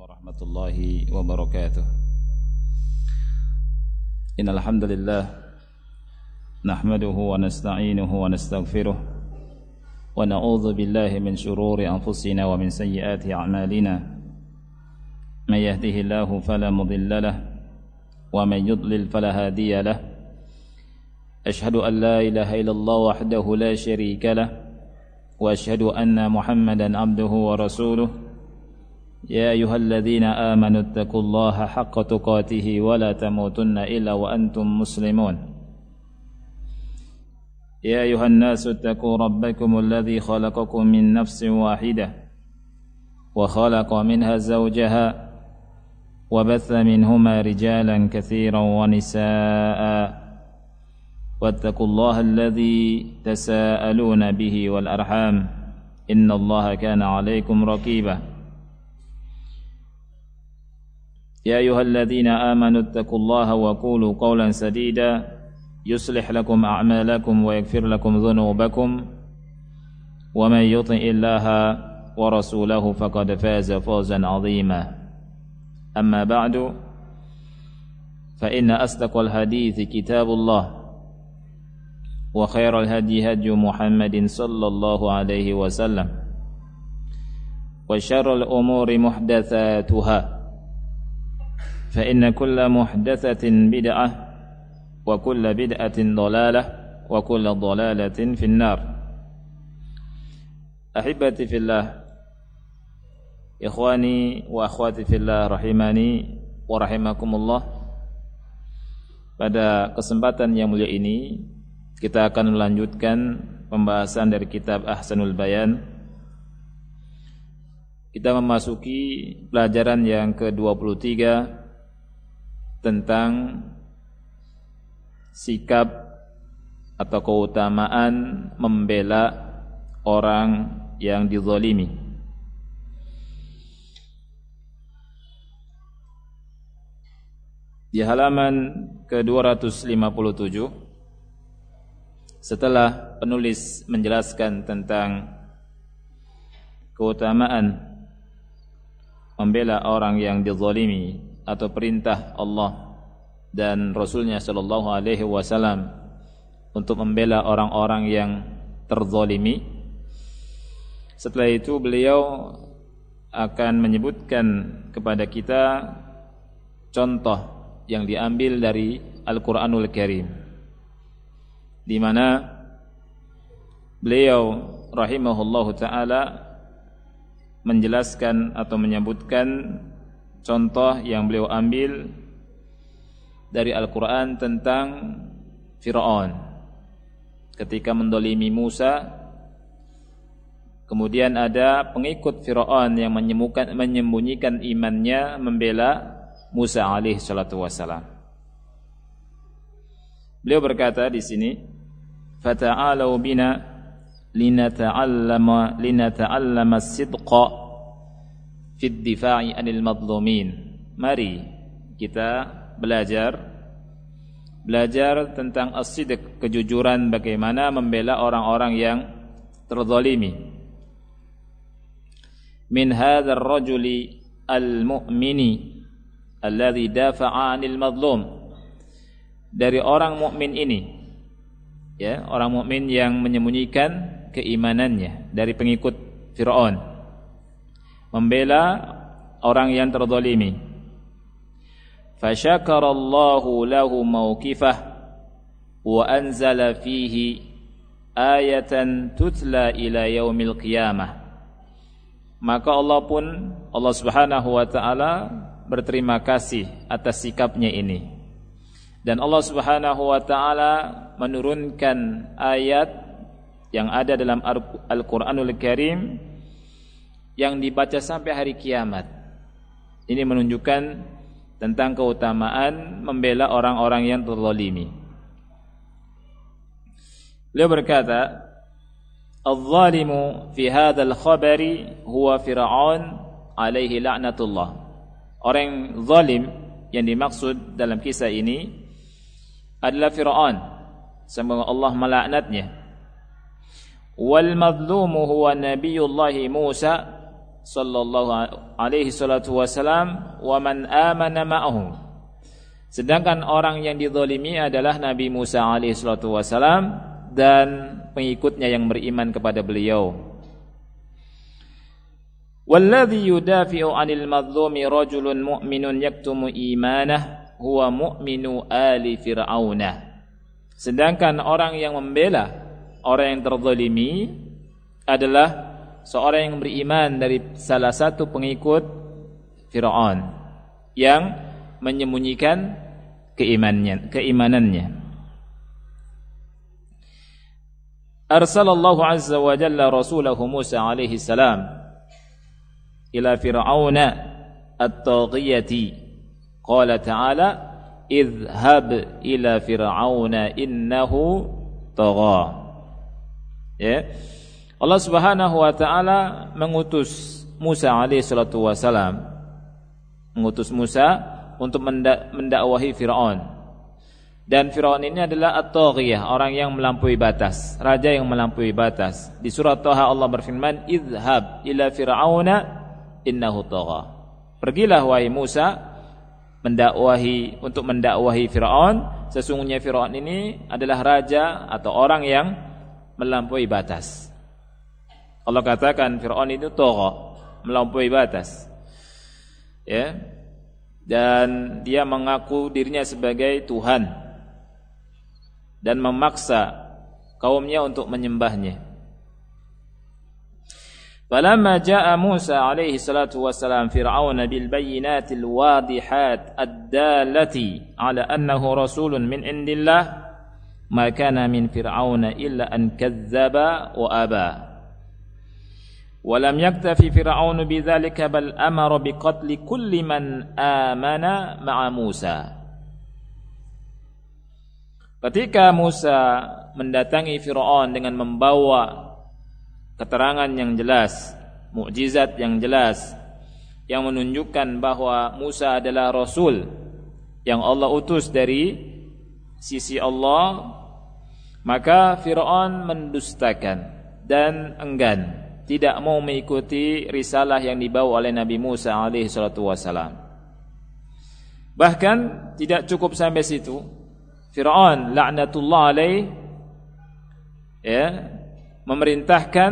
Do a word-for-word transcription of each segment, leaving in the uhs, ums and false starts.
warahmatullahi wabarakatuh. Innal hamdalillah nahmaduhu wa nasta'inuhu wa nastaghfiruh wa na'udzu billahi min shururi anfusina wa min sayyiati a'malina. May yahdihillahu fala mudilla lahu wa may yudlil fala hadiya lahu. Ashhadu an la ilaha illallah wahdahu la syarika lahu wa ashhadu anna Muhammadan abduhu wa rasuluh. يا أيها الذين آمنوا اتقوا الله حق تقاته ولا تموتن إلا وأنتم مسلمون يا أيها الناس اتقوا ربكم الذي خلقكم من نفس واحدة وخلق منها زوجها وبث منهما رجالا كثيرا ونساء واتقوا الله الذي تساءلون به والأرحام إن الله كان عليكم رقيبا يا أيها الذين آمنوا اتقوا الله وقولوا قولا سديدا يصلح لكم أعمالكم ويغفر لكم ذنوبكم ومن يطع الله ورسوله فقد فاز فوزا عظيما أما بعد فإن أصدق الحديث كتاب الله وخير الهدي هدي محمد صلى الله عليه وسلم وشر الأمور محدثاتها فإن كل محدثة بدعة وكل بدعة ضلالة وكل ضلالة في النار. أحبتي في الله إخواني وأخواتي في الله rahimani wa rahimakumullah. Pada kesempatan yang mulia ini kita akan melanjutkan pembahasan dari kitab Ahsanul Bayan. Kita memasuki pelajaran yang ke dua puluh tiga tentang sikap atau keutamaan membela orang yang dizalimi. Di halaman ke dua ratus lima puluh tujuh, setelah penulis menjelaskan tentang keutamaan membela orang yang dizalimi atau perintah Allah dan Rasulnya sallallahu alaihi wasallam untuk membela orang-orang yang terzalimi. Setelah itu beliau akan menyebutkan kepada kita contoh yang diambil dari Al-Qur'anul Karim, di mana beliau rahimahullahu taala menjelaskan atau menyebutkan contoh yang beliau ambil dari Al-Quran tentang Fir'aun ketika mendolimi Musa. Kemudian ada pengikut Fir'aun yang menyembunyikan imannya membela Musa alaihi salatu wassalam. Beliau berkata di sini, "Fata'alau bina linata'allama linata'allama as-sidqa fid difa'i anil madlumin." Mari kita belajar belajar tentang as-sidq, kejujuran, bagaimana membela orang-orang yang terzalimi. Min hadzal rajuli al-mu'mini alladhi dafa'a anil madlum, dari orang mukmin ini, ya, orang mukmin yang menyembunyikan keimanannya dari pengikut Fir'aun, membela orang yang terzalimi. Fasyakarallahu lahu mawqifah wa anzala fihi ayatan tutla ila yaumil qiyamah. Maka Allah pun, Allah Subhanahu wa taala berterima kasih atas sikapnya ini, dan Allah Subhanahu wa taala menurunkan ayat yang ada dalam Al-Qur'anul Karim yang dibaca sampai hari kiamat. Ini menunjukkan tentang keutamaan membela orang-orang yang terzalimi. Beliau berkata, "Adh-dhalimu fi hadzal khabari huwa Fir'aun alaihi la'natullah." Orang zalim yang dimaksud dalam kisah ini adalah Fir'aun, semoga Allah melaknatnya. Wal madlumu huwa nabiyullah Musa, sallallahu alaihi salatu wasalam wa man amana ma'ahu. Sedangkan orang yang dizalimi adalah Nabi Musa alaihi salatu wasalam dan pengikutnya yang beriman kepada beliau. Walladhi yudafi'u 'anil madhlumi rajulun mu'minun yaktumu imanah huwa mu'minu ali fir'auna. Sedangkan orang yang membela orang yang terzalimi adalah seorang yang beriman dari salah satu pengikut Fir'aun yang menyembunyikan keimanannya, keimanannya. Arsalallahu azza wa jalla rasulahu Musa alaihi salam ila Fir'auna at-taghiyati. Qala ta'ala idhhab ila Fir'auna innahu tagha. Ya. Allah Subhanahu wa taala mengutus Musa alaihi salatu wasalam, mengutus Musa untuk mendakwahi Firaun. Dan Firaun ini adalah at-taghiyah, orang yang melampaui batas, raja yang melampaui batas. Di surat Thaha Allah berfirman, "Idhhab ila Fir'auna innahu tagha." Pergilah wahai Musa mendakwahi untuk mendakwahi Firaun, sesungguhnya Firaun ini adalah raja atau orang yang melampaui batas. Allah katakan Fir'aun itu tagha, melampaui batas. Ya. Dan dia mengaku dirinya sebagai Tuhan dan memaksa kaumnya untuk menyembahnya. Falamma jaa Musa alaihi salatu wassalam Fir'aun bil bayyinatil wadihat ad-dallati ala annahu rasulun min indillah ma kana min Fir'aun illa an kazzaba wa aba. Walam yaktafi Fir'aun bidzalika bal amara biqatli kulli man amana ma'a Musa. Ketika Musa mendatangi Fir'aun dengan membawa keterangan yang jelas, mukjizat yang jelas yang menunjukkan bahwa Musa adalah rasul yang Allah utus dari sisi Allah, maka Fir'aun mendustakan dan enggan, tidak mau mengikuti risalah yang dibawa oleh Nabi Musa alaihi salatu wasalam. Bahkan tidak cukup sampai situ, Fir'aun laknatullah alaih ya, memerintahkan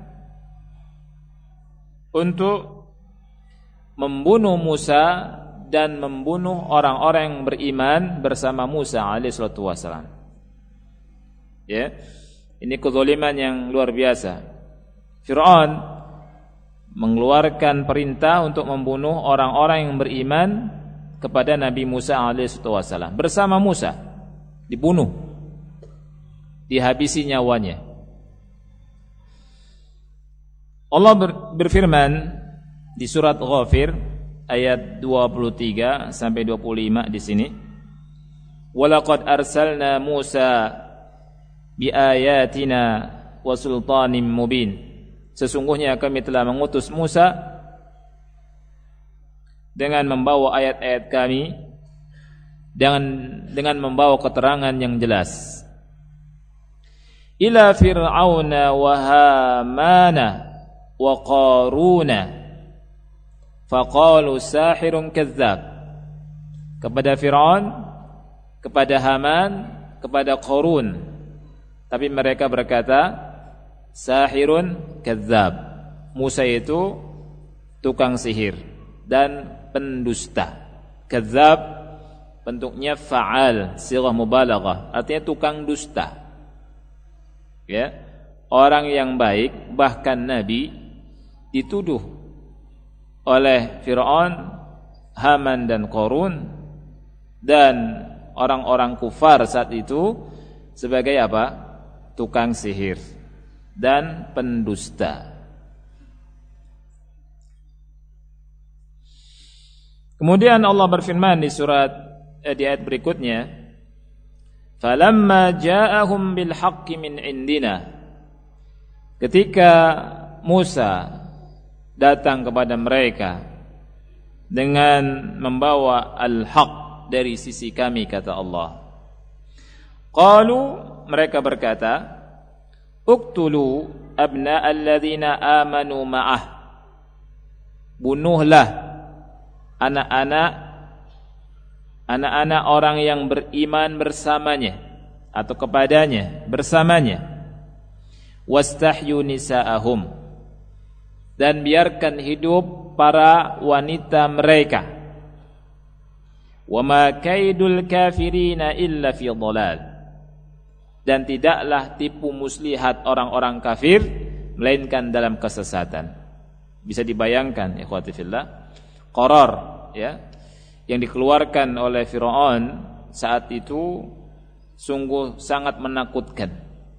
untuk membunuh Musa dan membunuh orang-orang yang beriman bersama Musa alaihi salatu wasalam. Ya, ini kezaliman yang luar biasa. Fir'aun mengeluarkan perintah untuk membunuh orang-orang yang beriman kepada Nabi Musa alaihi wasallam. Bersama Musa dibunuh, dihabisi nyawanya. Allah berfirman di surat Ghafir ayat dua puluh tiga sampai dua puluh lima di sini. Walaqad arsalna Musa biayatina wa sultanin mubin. Sesungguhnya kami telah mengutus Musa dengan membawa ayat-ayat kami, dengan dengan membawa keterangan yang jelas. Ila Fir'auna wa Hamana wa Qaruna faqalu sahirun kazzab. Kepada Fir'aun, kepada Haman, kepada Qarun. Tapi mereka berkata sahirun kazzab. Musa itu tukang sihir dan pendusta. Kazzab bentuknya fa'al, sighah mubalaghah, artinya tukang dusta. Ya, orang yang baik, bahkan nabi, dituduh oleh Fir'aun, Haman dan Qarun dan orang-orang kufar saat itu sebagai apa? Tukang sihir dan pendusta. Kemudian Allah berfirman di surat eh, di ayat berikutnya, "Falamma ja'ahum bil haqqi min indina." Ketika Musa datang kepada mereka dengan membawa al-haq dari sisi kami, kata Allah. Qalu, mereka berkata, uktulu abna alladzina amanu ma'ah. bunuhlah anak-anak anak-anak orang yang beriman bersamanya atau kepadanya bersamanya. Wastahyu nisa'ahum, dan biarkan hidup para wanita mereka. Wa ma kaidul kafirina illa fi dhalal, dan tidaklah tipu muslihat orang-orang kafir melainkan dalam kesesatan. Bisa dibayangkan ikhwati fillah, qarar ya yang dikeluarkan oleh Firaun saat itu sungguh sangat menakutkan.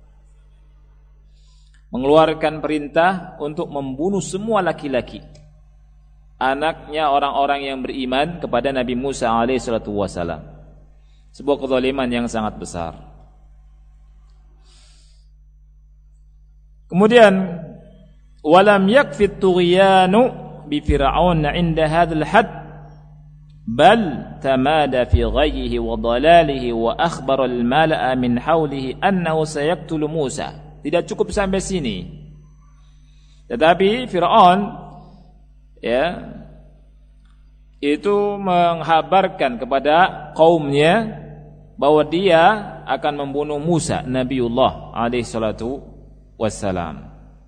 Mengeluarkan perintah untuk membunuh semua laki-laki, anaknya orang-orang yang beriman kepada Nabi Musa alaihi salatu wasalam. Sebuah kezaliman yang sangat besar. Kemudian walam yakfi at-tughyanu bi fir'aun 'inda hadzal hadd bal tamada fi ghayyihi wa dalalihi wa akhbara al-mala'a min hawlihi annahu sayaqtulu Musa. Tidak cukup sampai sini, tetapi Firaun ya itu menghabarkan kepada kaumnya bahwa dia akan membunuh Musa Nabiullah alaihi salatu wassalam.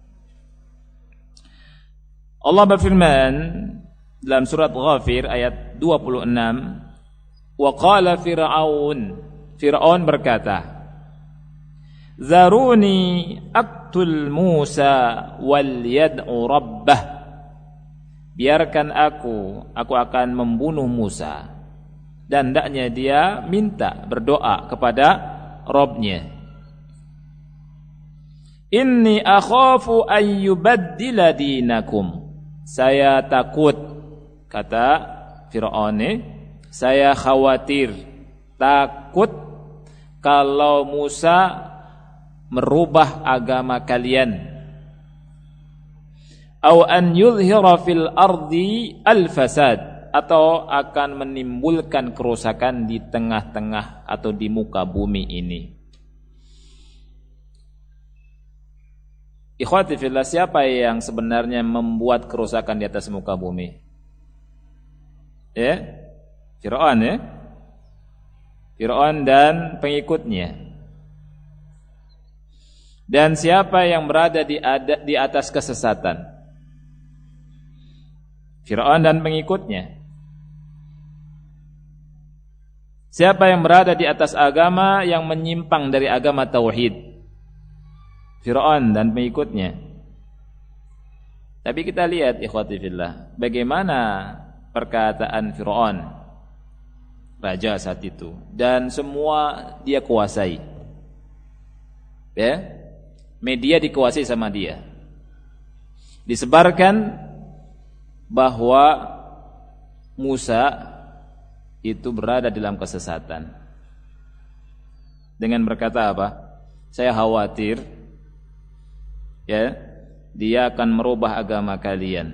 Allah berfirman dalam surat Ghafir ayat dua puluh enam, wa qala Fir'aun, Fir'aun berkata, Zaruni aqtul Musa wal yad'u rabbah, biarkan aku aku akan membunuh Musa dan hendaknya dia minta berdoa kepada Rabb-Nya. Inni akhafu an yubaddila dinakum, saya takut, kata Fir'aun, saya khawatir, takut kalau Musa merubah agama kalian, au an yuzhira fil ardi al fasad, atau akan menimbulkan kerusakan di tengah-tengah atau di muka bumi ini. Ikhwati fillah, siapa yang sebenarnya membuat kerusakan di atas muka bumi? Ya, Firaun ya. Firaun dan pengikutnya. Dan siapa yang berada di, ada, di atas kesesatan? Firaun dan pengikutnya. Siapa yang berada di atas agama yang menyimpang dari agama tauhid? Firaun dan pengikutnya. Tapi kita lihat ikhwati fillah, bagaimana perkataan Firaun, raja saat itu, dan semua dia kuasai. Ya? Media dikuasai sama dia. Disebarkan bahwa Musa itu berada dalam kesesatan. Dengan berkata apa? Saya khawatir ya, dia akan merubah agama kalian.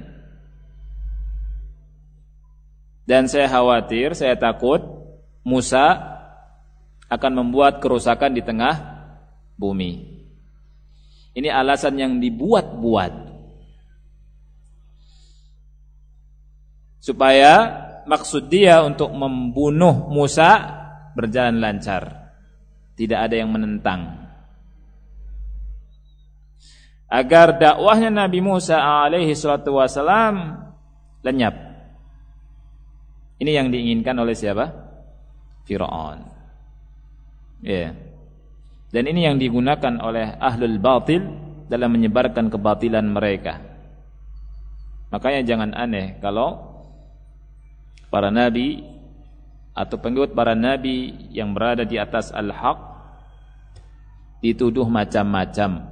Dan saya khawatir, saya takut Musa akan membuat kerusakan di tengah bumi. Ini alasan yang dibuat-buat supaya maksud dia untuk membunuh Musa berjalan lancar, tidak ada yang menentang, agar dakwahnya Nabi Musa alaihi salatu wasalam lenyap. Ini yang diinginkan oleh siapa? Firaun. Ya. Yeah. Dan ini yang digunakan oleh ahlul batil dalam menyebarkan kebatilan mereka. Makanya jangan aneh kalau para nabi atau pengikut para nabi yang berada di atas al-haq dituduh macam-macam.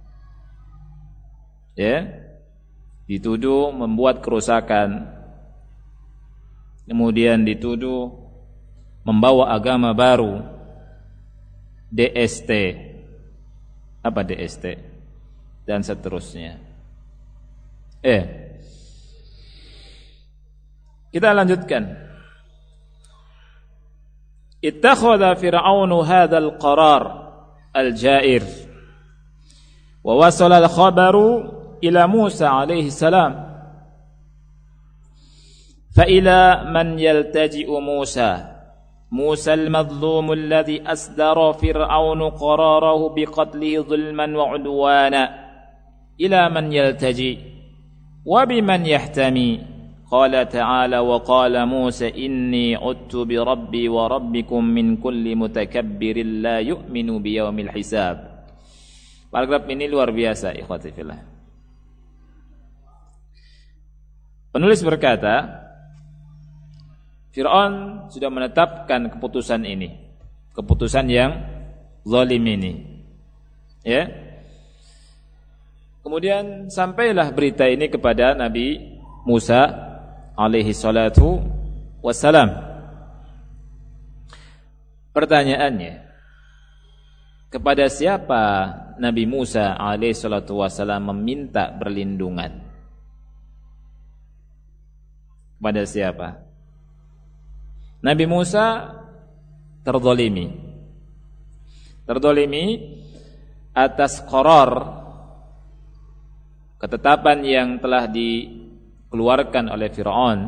Ya, dituduh membuat kerusakan, kemudian dituduh membawa agama baru, D S T, apa D S T, dan seterusnya. Eh, kita lanjutkan. Ittakhadha Fir'aunu hadzal qarar al-ja'ir wa wasala al-khabaru ila Musa alaihi salam fa ila man yaltaji'u Musa Musa al-madhlum alladhi asdara fir'aunu qararahu biqatlihi dhulman wa 'udwana ila man yaltaji wa biman yahtami qala ta'ala wa qala Musa inni 'udtu bi rabbi wa rabbikum min kulli mutakabbirin la yu'minu bi yaumil hisab. Paragraf ini luar biasa ikhwati fillah. Penulis berkata, Fir'aun sudah menetapkan keputusan ini, keputusan yang zalim ini. Ya. Kemudian sampailah berita ini kepada Nabi Musa alaihi salatu wassalam. Pertanyaannya, kepada siapa Nabi Musa alaihi salatu wassalam meminta perlindungan? Kepada siapa? Nabi Musa terzalimi. Terzalimi atas qarar, ketetapan yang telah dikeluarkan oleh Fir'aun.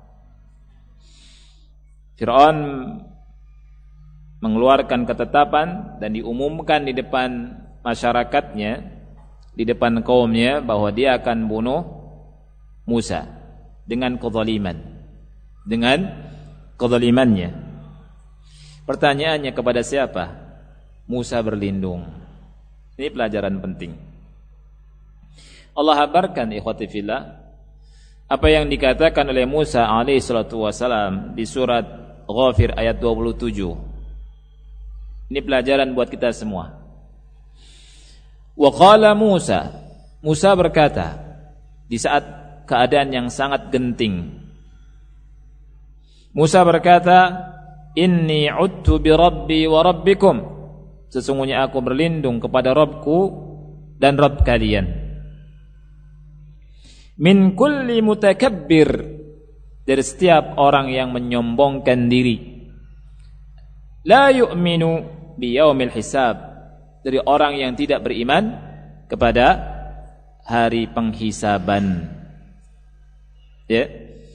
Fir'aun mengeluarkan ketetapan dan diumumkan di depan masyarakatnya, di depan kaumnya, bahwa dia akan bunuh Musa dengan kezaliman, dengan kezalimannya. Pertanyaannya, kepada siapa Musa berlindung? Ini pelajaran penting. Allah habarkan ikhwati fillah apa yang dikatakan oleh Musa alaihi salatu wasalam di surat Ghafir ayat dua puluh tujuh. Ini pelajaran buat kita semua. Wa qala Musa, Musa berkata di saat keadaan yang sangat genting. Musa berkata, inni 'udtu bi rabbi wa rabbikum, sesungguhnya aku berlindung kepada Rabbku dan Rabb kalian, min kulli mutakabbir, dari setiap orang yang menyombongkan diri, la yu'minu bi yaumil hisab, dari orang yang tidak beriman kepada hari penghisaban. Ya.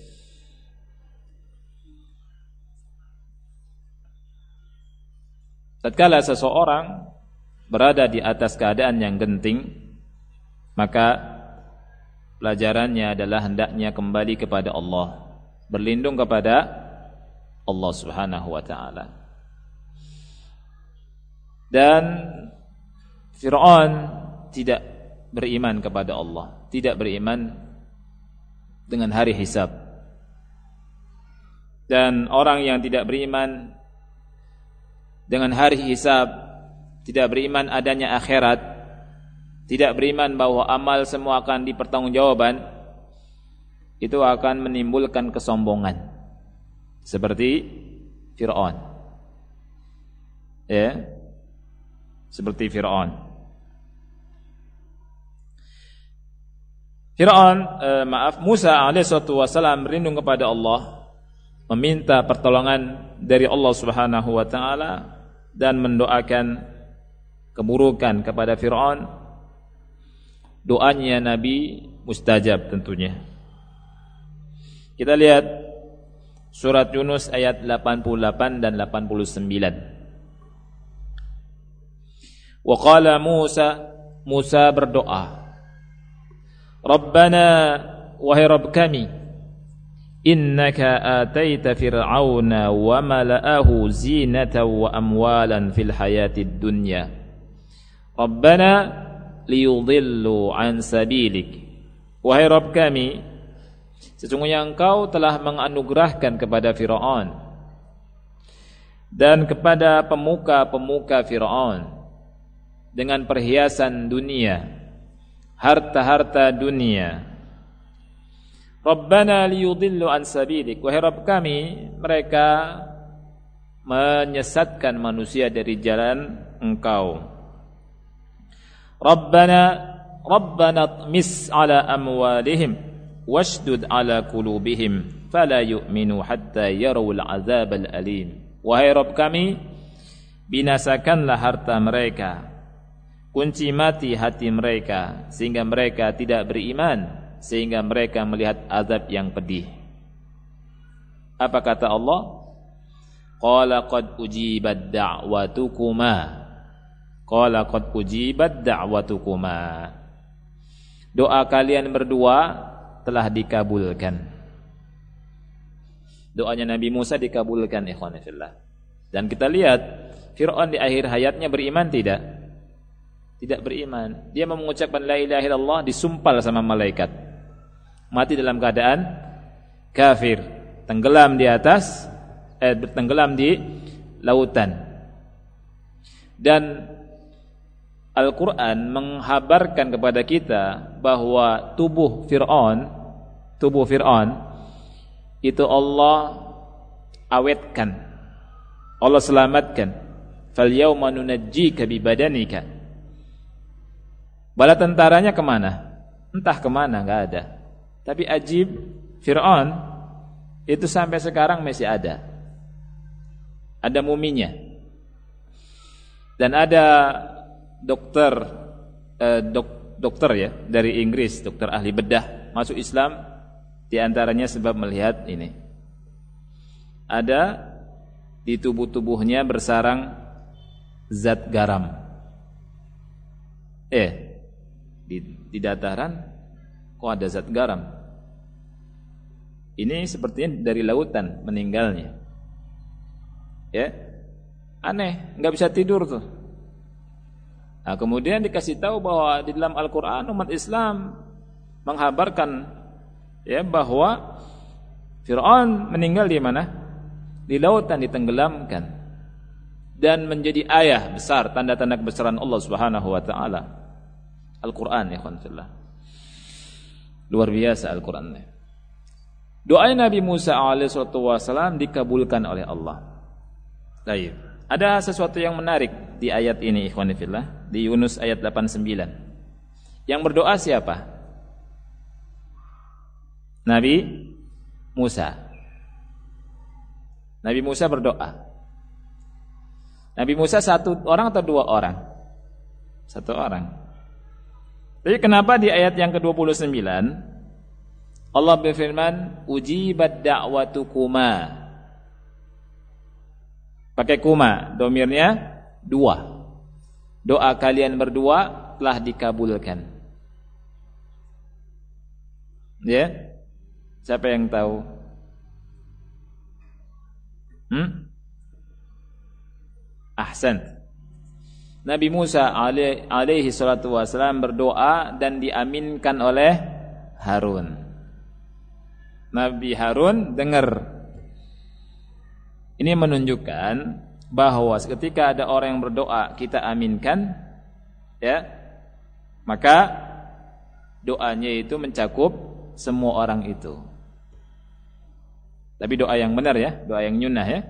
Tatkala seseorang berada di atas keadaan yang genting, maka pelajarannya adalah hendaknya kembali kepada Allah, berlindung kepada Allah Subhanahu wa taala. Dan Fir'aun tidak beriman kepada Allah, tidak beriman dengan hari hisab. Dan orang yang tidak beriman dengan hari hisab, tidak beriman adanya akhirat, tidak beriman bahwa amal semua akan dipertanggungjawaban, itu akan menimbulkan kesombongan seperti Fir'aun. Ya. Seperti Fir'aun. Fir'aun eh, maaf Musa alaihi wasallam berlindung kepada Allah, meminta pertolongan dari Allah Subhanahu wa taala dan mendoakan keburukan kepada Fir'aun. Doanya Nabi mustajab tentunya. Kita lihat surat Yunus ayat delapan puluh delapan dan delapan puluh sembilan. Wa qala Musa, Musa berdoa, Rabbana, wahai Rabb kami, innaka ataita fir'auna wa mala'ahu zinatan wa amwalan fil hayatid dunya, Rabbana liyudhillu an sabilik. Wahai Rabb kami, sesungguhnya engkau telah menganugerahkan kepada Fir'aun dan kepada pemuka-pemuka Fir'aun dengan perhiasan dunia, harta-harta dunia. Rabbana liyudhillu an sabilik. Wahai Rabb kami, mereka menyesatkan manusia dari jalan engkau. Rabbana Rabbana tmis ala amwalihim washdud ala qulubihim fala yu'minu hatta yarawul azabal alim. Wahai Rabb kami, binasakanlah harta mereka, kunci mati hati mereka sehingga mereka tidak beriman, sehingga mereka melihat azab yang pedih. Apa kata Allah? Qala qad ujibat da'watukuma. Qala qad ujibat da'watukuma. Doa kalian berdua telah dikabulkan. Doanya Nabi Musa dikabulkan, ikhwan fillah. Dan kita lihat Fir'aun di akhir hayatnya beriman tidak? Tidak beriman. Dia mengucapkan la ilaha illallah, disumpal sama malaikat. Mati dalam keadaan kafir, tenggelam di atas eh tenggelam di lautan. Dan Al-Qur'an menghabarkan kepada kita bahwa tubuh Fir'aun, tubuh Fir'aun itu Allah awetkan, Allah selamatkan. Fal yauma nunajjika bi badanika. Bala tentaranya kemana? Entah kemana, enggak ada. Tapi ajib, Fir'aun itu sampai sekarang masih ada. Ada muminya. Dan ada dokter eh, dok, dokter ya dari Inggris, dokter ahli bedah masuk Islam. Di antaranya sebab melihat ini. Ada di tubuh-tubuhnya bersarang zat garam. Eh, di, di dataran kok ada zat garam? Ini sepertinya dari lautan meninggalnya. Ya, aneh, nggak bisa tidur tuh. Nah, kemudian dikasih tahu bahwa di dalam Al-Quran umat Islam menghabarkan ya bahwa Fir'aun meninggal di mana? Di lautan, ditenggelamkan, dan menjadi ayah besar, tanda-tanda kebesaran Allah Subhanahu wa taala. Al-Qur'an ya khonfillah. Luar biasa Al-Qur'an. Doa Nabi Musa alaihi wasallam dikabulkan oleh Allah. Baik. Ada sesuatu yang menarik di ayat ini ikhwan fillah, di Yunus ayat delapan puluh sembilan. Yang berdoa siapa? Nabi Musa. Nabi Musa berdoa. Nabi Musa satu orang atau dua orang? Satu orang. Tapi kenapa di ayat yang ke dua puluh sembilan Allah berfirman ujibat da'watukuma? Pakai kuma, domirnya dua. Doa kalian berdua telah dikabulkan. Ya? Siapa yang tahu? Hmm? Ahsan. Nabi Musa alaihi salatu wasallam berdoa dan diaminkan oleh Harun. Nabi Harun dengar. Ini menunjukkan bahwa ketika ada orang yang berdoa kita aminkan, ya, maka doanya itu mencakup semua orang itu. Tapi doa yang benar ya, doa yang nyunnah ya.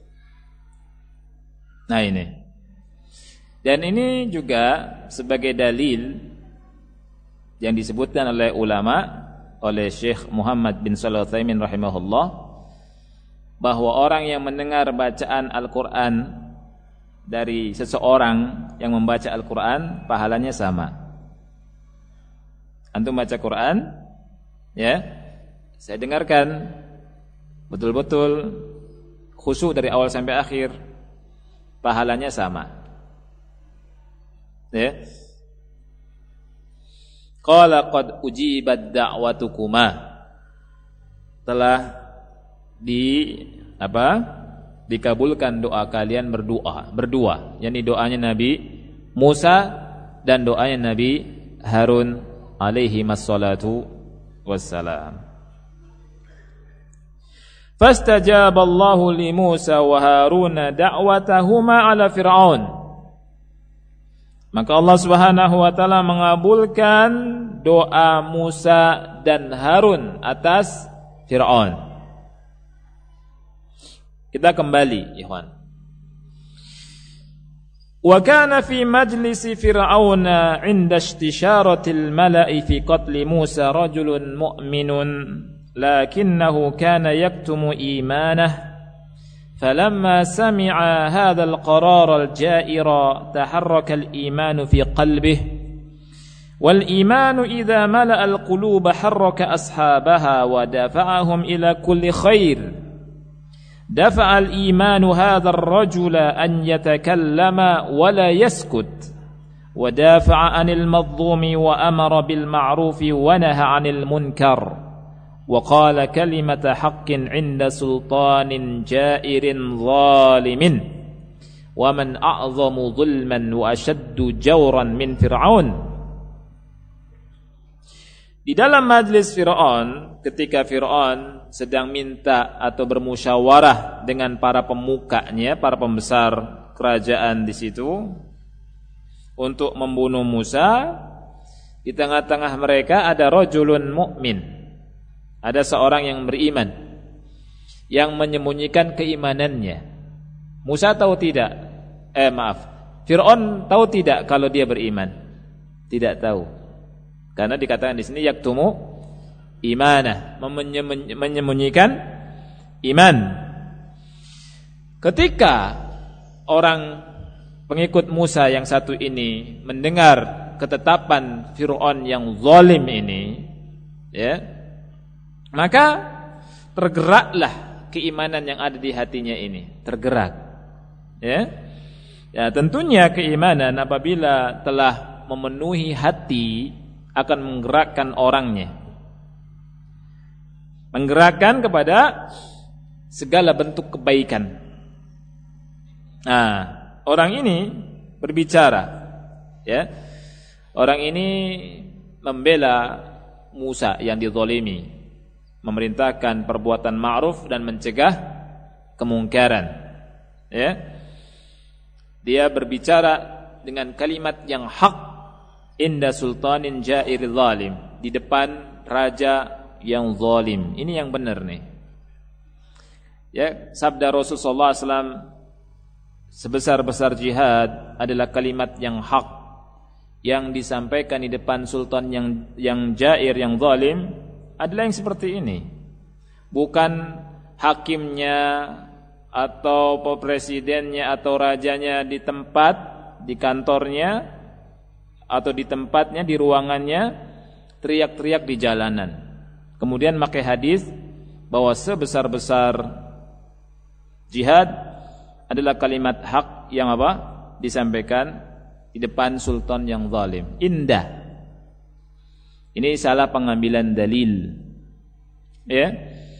Nah ini. Dan ini juga sebagai dalil yang disebutkan oleh ulama, oleh Syekh Muhammad bin Shalih Al-Utsaimin rahimahullah, bahwa orang yang mendengar bacaan Al-Quran dari seseorang yang membaca Al-Quran, pahalanya sama. Antum baca Quran, ya, saya dengarkan betul-betul khusyuk dari awal sampai akhir, pahalanya sama. Ya. Qala qad ujibat da'watukuma. Telah di apa? Dikabulkan doa kalian berdoa, berdua. Yani doanya Nabi Musa dan doanya Nabi Harun alaihi wassalatu wassalam. Fastajaba Allahu li Musa wa Harun da'watahuma ala Fir'aun. Maka Allah Subhanahu wa taala mengabulkan doa Musa dan Harun atas Fir'aun. Kita kembali, ikhwan. Wa kana fi majlisi Fir'auna 'inda istisharati al-mala'i fi qatli Musa rajulun mu'minun lakinnahu kana yaktumu imanah. فلما سمع هذا القرار الجائر تحرك الإيمان في قلبه والإيمان إذا ملأ القلوب حرك أصحابها ودفعهم إلى كل خير Dafa'al imanu hadzal rajula an yatakallama wa la yaskut wa dafa'a 'anil madhlumi wa amara bil ma'rufi wa naha 'anil munkar wa qala kalimata haqqin 'inda sultanin ja'irin zalimin wa man a'zamu dhulman wa ashaddu jawran min fir'aun. Di dalam majlis Fir'aun, ketika Fir'aun sedang minta atau bermusyawarah dengan para pemukanya, para pembesar kerajaan di situ untuk membunuh Musa, di tengah-tengah mereka ada rajulun mukmin, ada seorang yang beriman yang menyembunyikan keimanannya. Musa tahu tidak? Eh maaf, Fir'aun tahu tidak kalau dia beriman? Tidak tahu. Karena dikatakan di sini yaktumu imanah, menyembunyikan iman. Ketika orang pengikut Musa yang satu ini mendengar ketetapan Fir'aun yang zalim ini, ya, maka tergeraklah keimanan yang ada di hatinya ini, tergerak. Ya, ya tentunya keimanan apabila telah memenuhi hati akan menggerakkan orangnya, menggerakkan kepada segala bentuk kebaikan. Nah, orang ini berbicara, ya. Orang ini membela Musa yang dizalimi, memerintahkan perbuatan ma'ruf dan mencegah kemungkaran. Ya. Dia berbicara dengan kalimat yang hak inda sultanin jairil zalim, di depan raja yang zalim. Ini yang benar nih. Ya, sabda Rasulullah sallallahu alaihi wasallam, sebesar-besar jihad adalah kalimat yang hak yang disampaikan di depan sultan yang yang jair, yang zalim, adalah yang seperti ini. Bukan hakimnya atau presidennya atau rajanya di tempat, di kantornya atau di tempatnya, di ruangannya, teriak-teriak di jalanan. Kemudian pakai hadis bahwa sebesar-besar jihad adalah kalimat hak yang apa? Disampaikan di depan sultan yang zalim. Indah. Ini salah pengambilan dalil. Ya.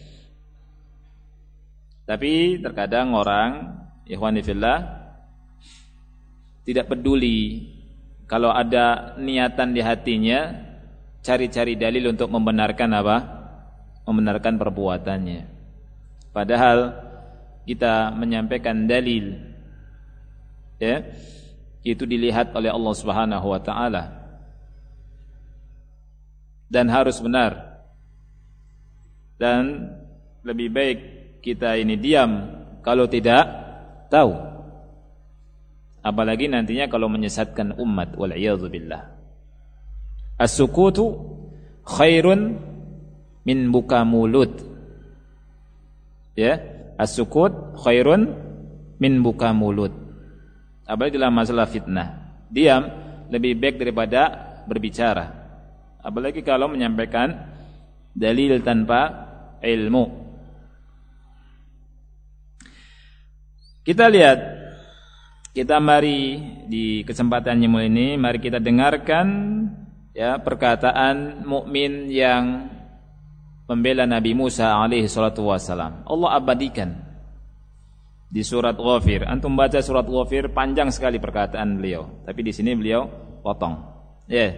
Tapi terkadang orang, ikhwani fillah, tidak peduli kalau ada niatan di hatinya, cari-cari dalil untuk membenarkan apa? Membenarkan perbuatannya. Padahal kita menyampaikan dalil, ya, itu dilihat oleh Allah Subhanahu wa taala dan harus benar. Dan lebih baik kita ini diam kalau tidak tahu. Apalagi nantinya kalau menyesatkan umat, wal iyadzu billah. As-sukutu khairun min buka mulut. Ya, as-sukut khairun min buka mulut. Apalagi dalam masalah fitnah, diam lebih baik daripada berbicara. Apalagi kalau menyampaikan dalil tanpa ilmu. Kita lihat, kita mari di kesempatan yang mulia ini, mari kita dengarkan ya perkataan mukmin yang membela Nabi Musa alaihi salatu wasalam. Allah abadikan di surat Ghafir. Antum baca surat Ghafir, panjang sekali perkataan beliau, tapi di sini beliau potong. Ya.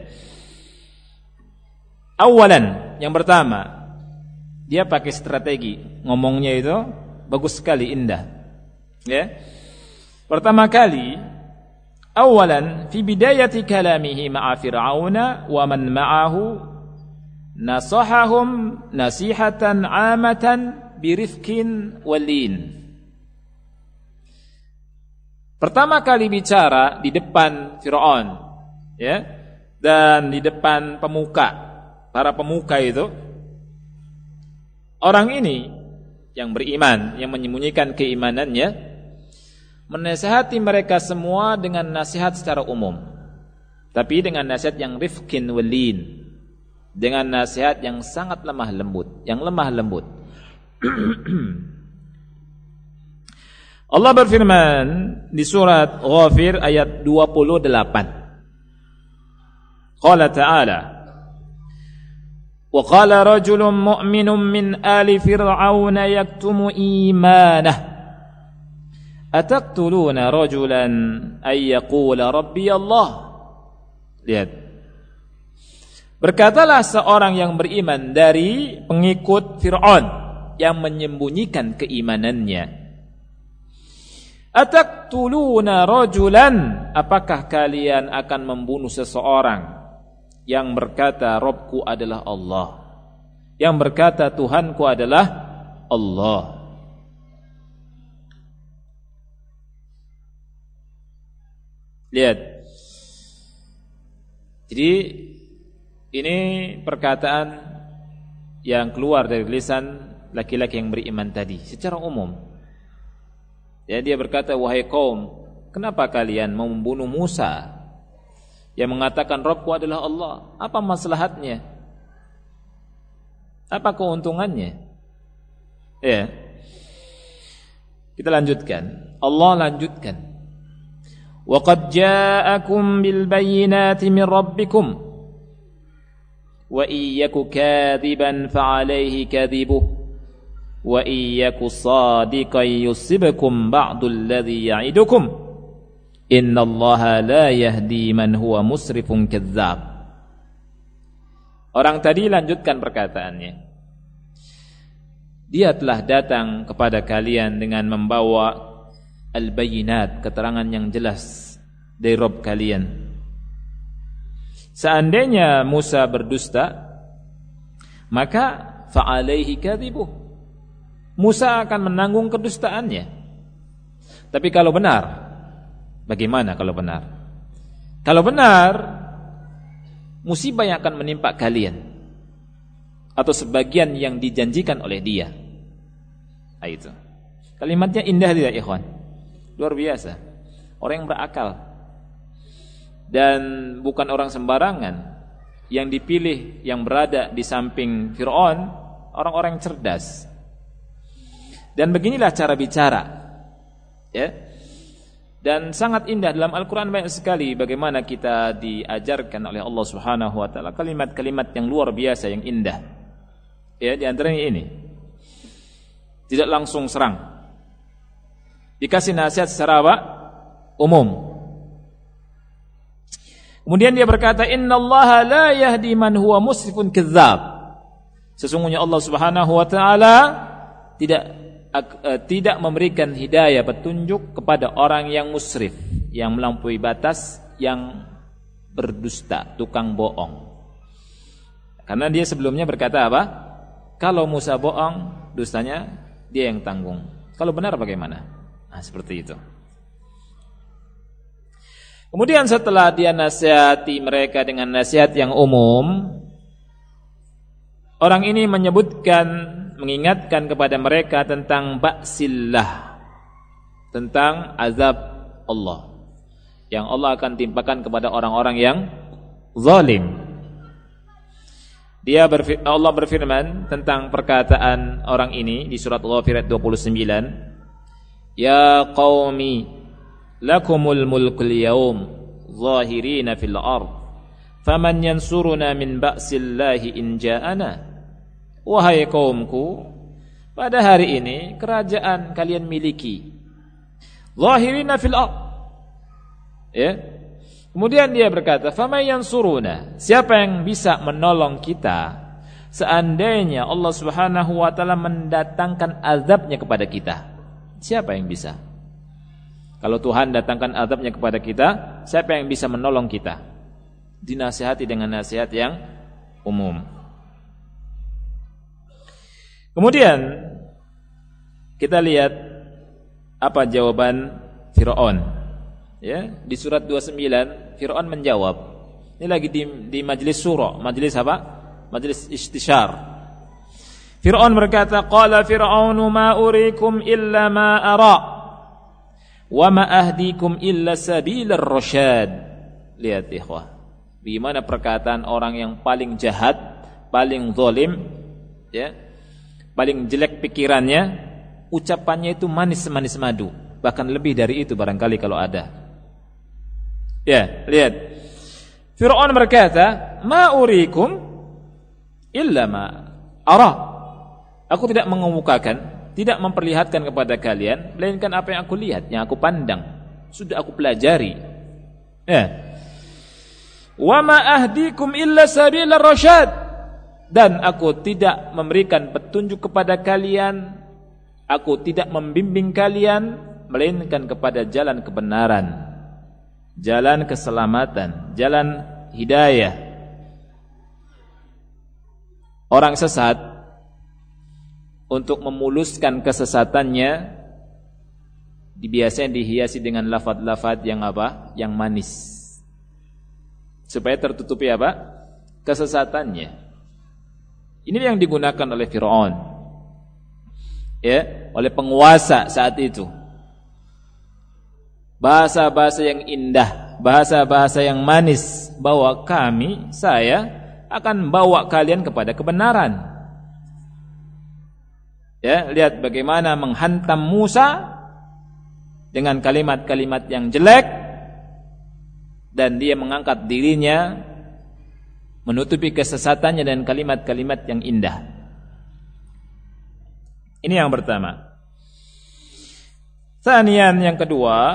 Awalan, yang pertama, dia pakai strategi, ngomongnya itu bagus sekali, indah. Ya. Pertama kali, awalan fi bidayati kalamihi ma'a fir'auna wa man ma'ahu nasahahum nasihatan 'amatan birifqin walin. Pertama kali bicara di depan Fir'aun, ya, dan di depan pemuka, para pemuka itu, orang ini yang beriman, yang menyembunyikan keimanannya, menasihati mereka semua dengan nasihat secara umum, tapi dengan nasihat yang rifqin walin, dengan nasihat yang sangat lemah lembut, yang lemah lembut. Allah berfirman di surat Ghafir ayat dua puluh delapan. Qala ta'ala, wa qala rajulun mu'minun min ali fir'auna yaktumu imanah ataqtuluna rajulan ay yaqula rabbi Allah. Lihat, berkatalah seorang yang beriman dari pengikut Fir'aun yang menyembunyikan keimanannya, ataqtuluna rajulan, apakah kalian akan membunuh seseorang yang berkata Rabbku adalah Allah, yang berkata Tuhanku adalah Allah. Lihat, jadi ini perkataan yang keluar dari lisan laki-laki yang beriman tadi secara umum. Ya, dia berkata, wahai kaum, kenapa kalian mau membunuh Musa yang mengatakan Rabbku adalah Allah? Apa maslahatnya? Apa keuntungannya? Ya. Kita lanjutkan. Allah lanjutkan. Wa qad ja'akum bil bayyinati min rabbikum wa iyyaku kadziban fa 'alaihi kadzibuhu wa iyyaku sadiqan yusibukum ba'dul ladzi ya'idukum innallaha la yahdi man huwa musrifun kadzdzab. Orang tadi lanjutkan perkataannya, dia telah datang kepada kalian dengan membawa al-bayyinat, keterangan yang jelas dari Rabb kalian. Seandainya Musa berdusta, maka fa'alaihi kadzibuh, Musa akan menanggung kedustaannya. Tapi kalau benar, bagaimana kalau benar? Kalau benar, musibah yang akan menimpa kalian atau sebagian yang dijanjikan oleh dia. Nah, itu. Kalimatnya indah tidak, ikhwan? Luar biasa. Orang yang berakal dan bukan orang sembarangan yang dipilih, yang berada di samping Fir'aun, orang-orang yang cerdas. Dan beginilah cara bicara, ya. Dan sangat indah dalam Al-Quran, banyak sekali bagaimana kita diajarkan oleh Allah Subhanahu Wa Taala kalimat-kalimat yang luar biasa, yang indah. Ya, di antaranya ini, tidak langsung serang, dikasih nasihat secara apa? Umum. Kemudian dia berkata, innallaha la yahdi man huwa musrifun kadzdzab. Sesungguhnya Allah Subhanahu Wa Taala tidak tidak memberikan hidayah, petunjuk kepada orang yang musrif, yang melampaui batas, yang berdusta, tukang bohong. Karena dia sebelumnya berkata apa? Kalau Musa bohong, dustanya dia yang tanggung. Kalau benar bagaimana? Nah, seperti itu. Kemudian setelah dia nasihati mereka dengan nasihat yang umum, orang ini menyebutkan, mengingatkan kepada mereka tentang ba'sillah, tentang azab Allah yang Allah akan timpakan kepada orang-orang yang zalim. Dia berfir- Allah berfirman tentang perkataan orang ini di surat Ghafir dua puluh sembilan, ya qaumi lakumul mulkul yaum zahirina fil ard faman yansuruna min ba'sillahi in ja'ana. Wahai kaumku, pada hari ini kerajaan kalian miliki, zahirina fil ard. Ya. Kemudian dia berkata, faman yansuruna, siapa yang bisa menolong kita seandainya Allah Subhanahu wa taala mendatangkan azabnya kepada kita? Siapa yang bisa? Kalau Tuhan datangkan azabnya kepada kita, siapa yang bisa menolong kita? Dinasihati dengan nasihat yang umum. Kemudian kita lihat apa jawaban Fir'aun. Ya, di surat dua puluh sembilan Fir'aun menjawab. Ini lagi di, di majlis surah, majlis apa? Majlis istisyar. Fir'aun berkata, qala Fir'aunu ma urikum illa ma ara wa ma ahdikum illa sabilar rasyad. Lihat ikhwah, bagaimana perkataan orang yang paling jahat, paling zalim, ya, paling jelek pikirannya, ucapannya itu manis-manis madu. bahkan lebih dari itu barangkali kalau ada. Ya, lihat. Fir'aun berkata, "Ma urikum illa ma ara." Aku tidak mengemukakan, tidak memperlihatkan kepada kalian melainkan apa yang aku lihat, yang aku pandang, sudah aku pelajari. Ya. "Wa ma ahdikum illa sabilar rasyad." Dan aku tidak memberikan petunjuk kepada kalian, aku tidak membimbing kalian melainkan kepada jalan kebenaran, jalan keselamatan, jalan hidayah. Orang sesat untuk memuluskan kesesatannya biasanya dihiasi dengan lafaz-lafaz yang apa? Yang manis. Supaya tertutupi apa? Kesesatannya. Ini yang digunakan oleh Fir'aun, ya, oleh penguasa saat itu. Bahasa-bahasa yang indah, bahasa-bahasa yang manis, bahwa kami, saya akan bawa kalian kepada kebenaran. Ya, lihat bagaimana menghantam Musa dengan kalimat-kalimat yang jelek, dan dia mengangkat dirinya menutupi kesesatannya dan kalimat-kalimat yang indah. Ini yang pertama. Tsaniyan, yang kedua,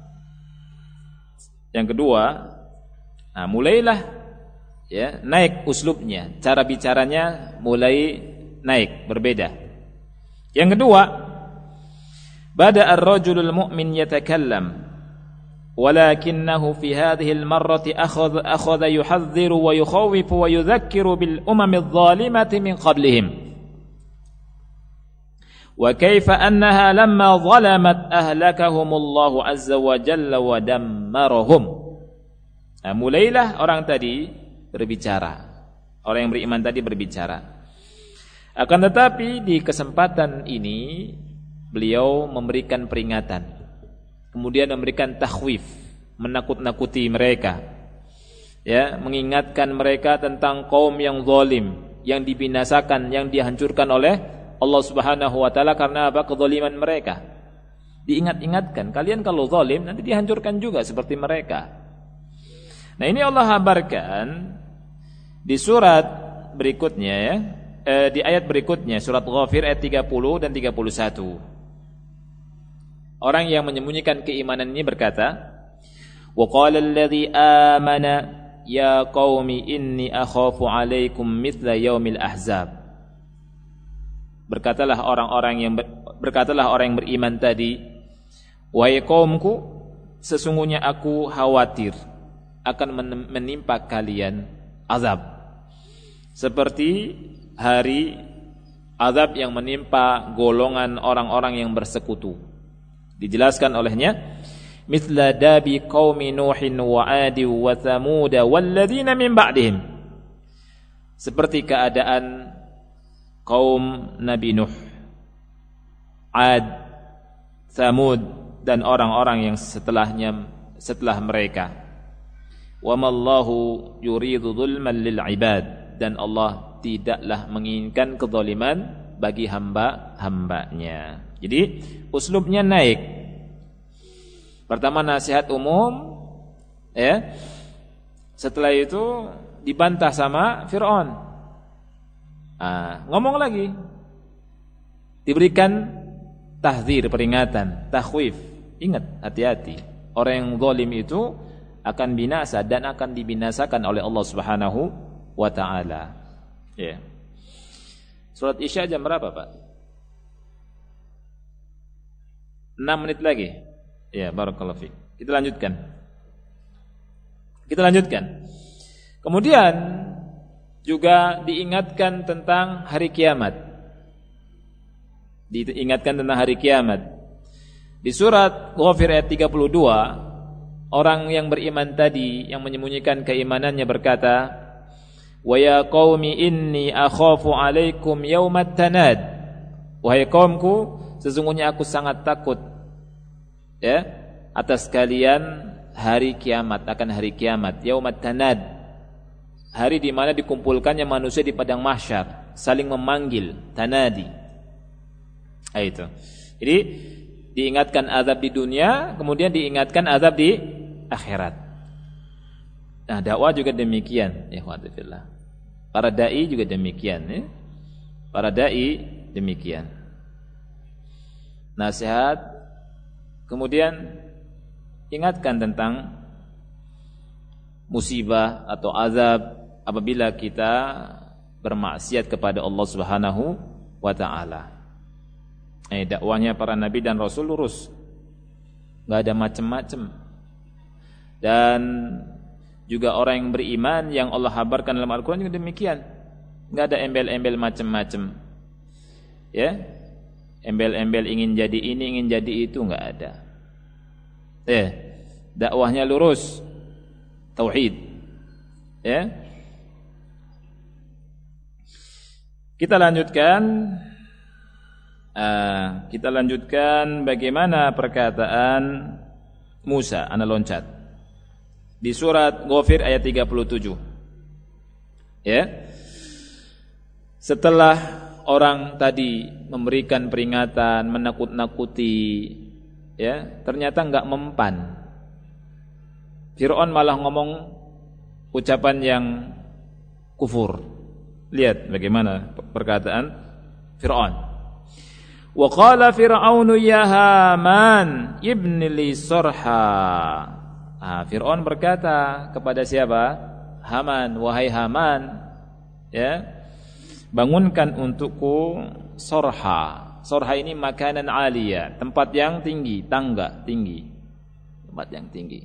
yang kedua, nah mulailah ya naik uslubnya, cara bicaranya mulai naik, berbeda. Yang kedua, bada ar-rajulul mu'min yatakallam, walakinnahu fi hadhihi al-marrati akhadha akhadha yuhadhdhiru wa yukhawwifu wa yudhakkiru bil umam adh-dhalimati min qablihim, wa kaifa annaha lamma zalamat ahlakahumullahu azza wa jalla wa dammarahum. Nah, mulailah orang tadi berbicara, orang yang beriman tadi berbicara. Akan tetapi di kesempatan ini beliau memberikan peringatan, kemudian memberikan takhwif, menakut-nakuti mereka, ya, mengingatkan mereka tentang kaum yang zalim, yang dibinasakan, yang dihancurkan oleh Allah Subhanahu wa taala karena apa? Kezaliman mereka. Diingat-ingatkan, kalian kalau zalim nanti dihancurkan juga seperti mereka. Nah, ini Allah kabarkan di surat berikutnya, ya, eh, di ayat berikutnya, surat Ghafir ayat tiga puluh dan tiga puluh satu. Orang yang menyembunyikan keimanan ini berkata, "Wa qala alladhi amana ya qaumi inni akhafu 'alaikum mithla yaumil ahzab." Berkatalah orang-orang yang ber, berkatalah orang yang beriman tadi, "Wahai kaumku, sesungguhnya aku khawatir akan menimpa kalian azab seperti hari azab yang menimpa golongan orang-orang yang bersekutu." Dijelaskan olehnya, mithla dabi qaumi nuhin wa adi wa thamud walladzina min ba'dihim, seperti keadaan kaum Nabi Nuh, Ad, Thamud dan orang-orang yang setelahnya setelah mereka. Wa mallahu yuridu dzulman lil ibad, dan Allah tidaklah menginginkan kezaliman bagi hamba-hambanya. Jadi uslubnya naik. Pertama nasihat umum, ya. Setelah itu dibantah sama Fir'aun. Ah, ngomong lagi. Diberikan tahdzir, peringatan, takhwif. Ingat, hati-hati. Orang yang zalim itu akan binasa dan akan dibinasakan oleh Allah Subhanahu wa taala. Ya. Surat Isya jam berapa, Pak? enam menit lagi. Ya, barakallahu fiik. Kita lanjutkan. Kita lanjutkan. Kemudian juga diingatkan tentang hari kiamat. Diingatkan tentang hari kiamat. Di surat Ghafir ayat tiga puluh dua, orang yang beriman tadi yang menyembunyikan keimanannya berkata, "Wa ya qaumi inni akhafu 'alaikum yaumat tanad." Wahai kaumku, sesungguhnya aku sangat takut, ya, atas kalian hari kiamat, akan hari kiamat, yaumat tanad, hari di mana dikumpulkannya manusia di padang mahsyar, saling memanggil, tanadi. Ah, itu. Jadi diingatkan azab di dunia, kemudian diingatkan azab di akhirat. Nah, dakwah juga demikian, ya khawatirillah. Para dai juga demikian, ya. Para dai demikian. Nasihat, kemudian ingatkan tentang musibah atau azab apabila kita bermaksiat kepada Allah Subhanahu wa taala. Eh, dakwahnya para nabi dan rasul lurus, enggak ada macam-macam. Dan juga orang yang beriman yang Allah habarkan dalam Al-Qur'an juga demikian. Enggak ada embel-embel macam-macam. Ya. Embel-embel ingin jadi ini, ingin jadi itu, enggak ada. Eh, dakwahnya lurus. Tauhid. Ya. Kita lanjutkan uh, kita lanjutkan bagaimana perkataan Musa, ana loncat. Di surat Ghafir ayat tiga puluh tujuh. Ya. Setelah orang tadi memberikan peringatan, menakut-nakuti, ya, ternyata enggak mempan. Fir'aun malah ngomong ucapan yang kufur. Lihat bagaimana perkataan Fir'aun. Wa qala fir'aunu ya Haman ibni li sarha. Ah, Fir'aun berkata kepada siapa? Haman, wahai Haman, ya, bangunkan untukku sorha. Sorha ini makanan aliyah, tempat yang tinggi, tangga tinggi, tempat yang tinggi.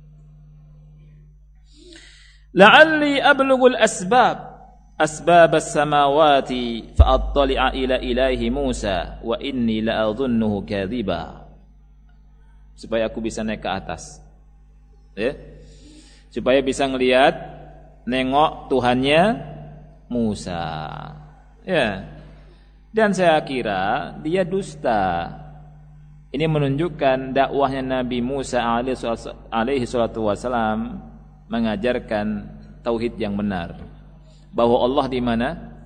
La'alli ablughul asbab asbab as-samawati fa'attali'a ila ilahi Musa wa inni la'adhunnuhu kadhiba. Supaya aku bisa naik ke atas, ya, supaya bisa ngelihat, nengok Tuhannya Musa, ya. Dan saya kira dia dusta. Ini menunjukkan dakwahnya Nabi Musa alaihi salatu wasalam mengajarkan tauhid yang benar, bahwa Allah di mana?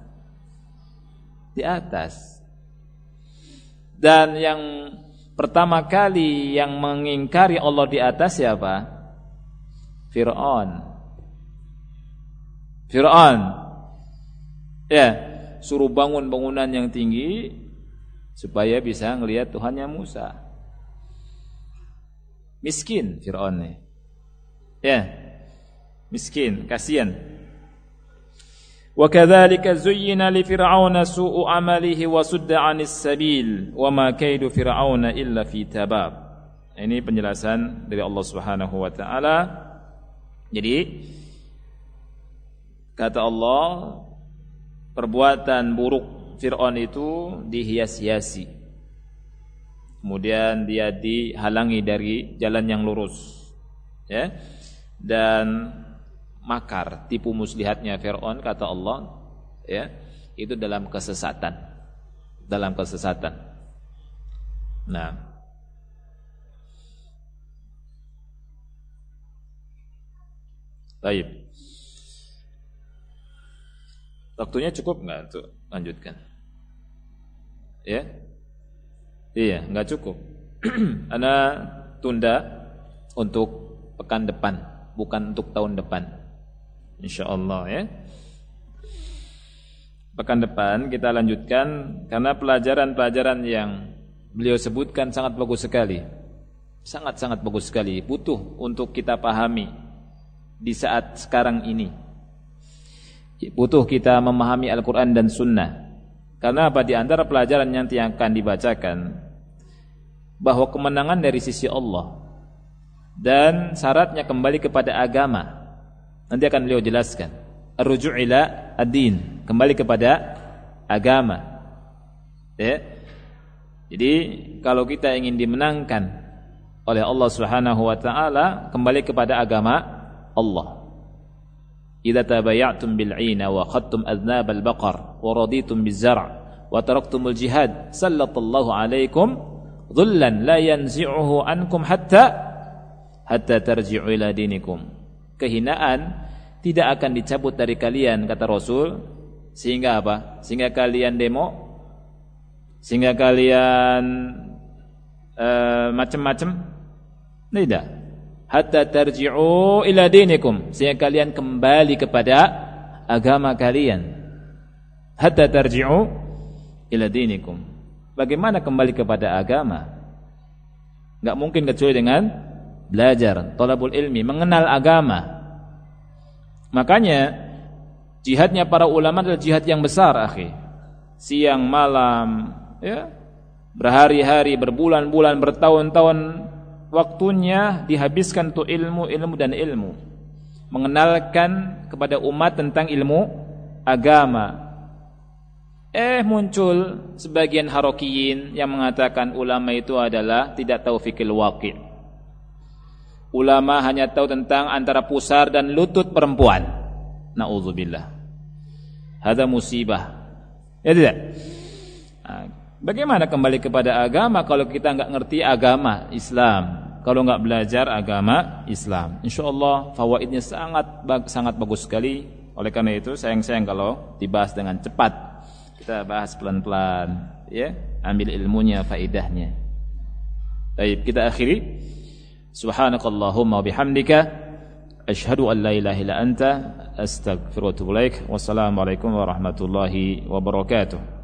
Di atas. Dan yang pertama kali yang mengingkari Allah di atas siapa? Fir'aun. Fir'aun, ya, suruh bangun bangunan yang tinggi supaya bisa ngelihat Tuhannya Musa. Miskin Fir'aun nih, ya, miskin, kasihan. Wa kadzalika zuyyina li fir'auna su'u amalihi wa sudda 'anis sabil wa ma kaidu fir'auna illa fi tabab. Ini penjelasan dari Allah Subhanahu wa taala. Jadi kata Allah, perbuatan buruk Fir'aun itu dihias-hiasi, kemudian dia dihalangi dari jalan yang lurus, ya, dan makar, tipu muslihatnya Fir'aun, kata Allah, ya, itu dalam kesesatan, dalam kesesatan. Nah, baik. Waktunya cukup enggak untuk lanjutkan? Ya? Iya, enggak cukup. Ana tunda untuk pekan depan, bukan untuk tahun depan. Insyaallah, ya. Pekan depan kita lanjutkan karena pelajaran-pelajaran yang beliau sebutkan sangat bagus sekali. Sangat-sangat bagus sekali, butuh untuk kita pahami di saat sekarang ini. Butuh kita memahami Al-Quran dan Sunnah. Karena apa? Di antara pelajaran yang akan dibacakan, bahwa kemenangan dari sisi Allah dan syaratnya kembali kepada agama. Nanti akan beliau jelaskan. Ar-ruju' ila ad-din, kembali kepada agama, ya. Jadi kalau kita ingin dimenangkan oleh Allah Subhanahu wa taala, kembali kepada agama Allah. Idza tabaya'tum bil'ina wa khadtum adnab al-baqar wa raditum biz-zar' wa taraktumul jihad sallallahu alaikum dhullan la yanzi'uhu ankum hatta hatta tarji'u ila dinikum. Kehinaan tidak akan dicabut dari kalian, kata Rasul, sehingga apa? Sehingga kalian demo, sehingga kalian uh, macam-macam? Tidak. Hatta tarji'u ila dinikum, sehingga kalian kembali kepada agama kalian. Hatta tarji'u ila dinikum. Bagaimana kembali kepada agama? Enggak mungkin kecuali dengan belajar, thalabul ilmi, mengenal agama. Makanya jihadnya para ulama adalah jihad yang besar, akhi. Siang malam, ya, berhari-hari, berbulan-bulan, bertahun-tahun waktunya dihabiskan untuk ilmu, ilmu dan ilmu. Mengenalkan kepada umat tentang ilmu agama. Eh muncul sebagian harokiyin yang mengatakan ulama itu adalah tidak tahu fikih waqi'. Ulama hanya tahu tentang antara pusar dan lutut perempuan. Na'udzubillah. Hada musibah. Ya tidak? Nah, bagaimana kembali kepada agama kalau kita enggak ngerti agama Islam? Kalau enggak belajar agama Islam? Insyaallah fawaidnya sangat sangat bagus sekali. Oleh karena itu sayang-sayang kalau dibahas dengan cepat. Kita bahas pelan-pelan, ya. Ambil ilmunya, faedahnya. Baik, kita akhiri. Subhanakallahumma bihamdika asyhadu an la ilaha illa anta astaghfiruka wa atubu ilaik. Wassalamualaikum warahmatullahi wabarakatuh.